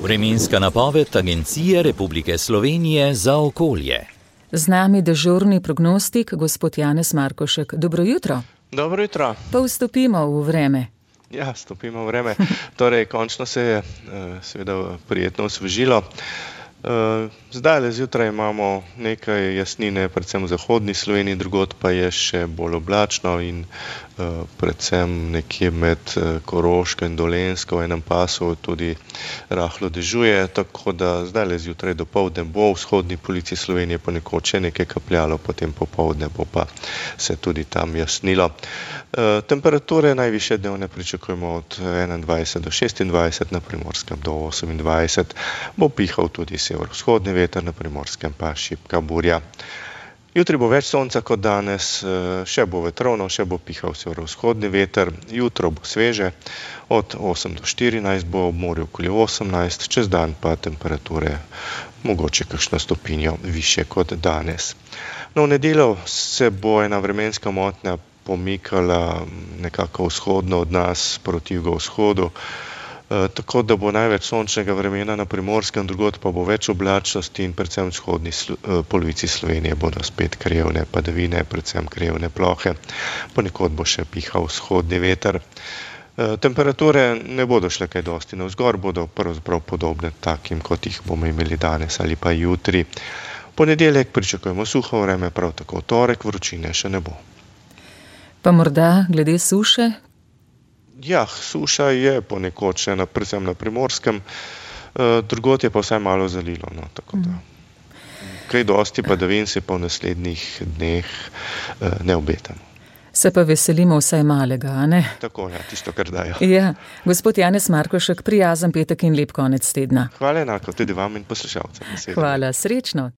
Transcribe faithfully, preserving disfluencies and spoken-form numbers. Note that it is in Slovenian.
Vremenska napoved Agencije Republike Slovenije za okolje. Z nami dežurni prognostik, gospod Janez Markošek. Dobro jutro. Dobro jutro. Pa vstopimo v vreme. Ja, stopimo v vreme. Torej, končno se je seveda prijetno osvežilo. Zdaj le zjutraj imamo nekaj jasnine, predvsem v zahodni Sloveniji, drugod pa je še bolj oblačno in predvsem nekje med Koroško in Dolenjsko v enem pasu tudi rahlo dežuje, tako da zdaj le zjutraj dopoldne bo v vzhodni polovici Slovenije ponekod še nekaj kapljalo, potem popoldne bo pa se tudi tam jasnilo. Temperature najvišje dnevne pričakujemo od enaindvajset do šestindvajset, na Primorskem do osemindvajset, bo pihal tudi severovzhodni veter, na Primorskem pa šibka burja. Jutri bo več sonca kot danes, še bo vetrovno, še bo pihal severovzhodni veter, jutro bo sveže, od osem do štirinajst bo ob morju okoli osemnajst, čez dan pa temperature mogoče kakšno stopinjo višje kot danes. No, v nedeljo se bo ena vremenska motnja pomikala nekako vzhodno od nas proti jugovzhodu, tako da bo največ sončnega vremena na Primorskem, drugod pa bo več oblačnosti in predvsem v vzhodni polovici Slovenije bodo spet krajevne padavine, predvsem krajevne plohe, ponekod bo še pihal vzhodni veter. Temperature ne bodo šle kaj dosti navzgor, bodo pravzaprav podobne takim, kot jih bomo imeli danes ali pa jutri. Ponedeljek pričakujemo suho vreme, prav tako v torek vročine še ne bo. Pa morda glede suše? Ja, suša je ponekod še na, predvsem na Primorskem, drugod je pa vsaj malo zalilo, no, tako da. Kaj dosti padavin se pa v naslednjih dneh ne obetamo. Se pa veselimo vsaj malega, a ne? Tako, ja, tisto, kar dajo. Ja, gospod Janez Markošek, prijazen petek in lep konec tedna. Hvala enako, tudi vam in poslušalcem. Hvala, srečno.